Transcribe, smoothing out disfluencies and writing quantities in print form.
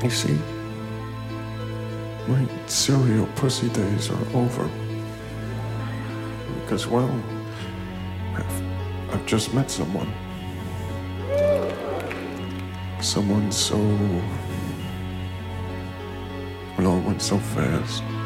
You see, my serial pussy days are over. Because, well, I've just met someone. Someone so... It all went so fast.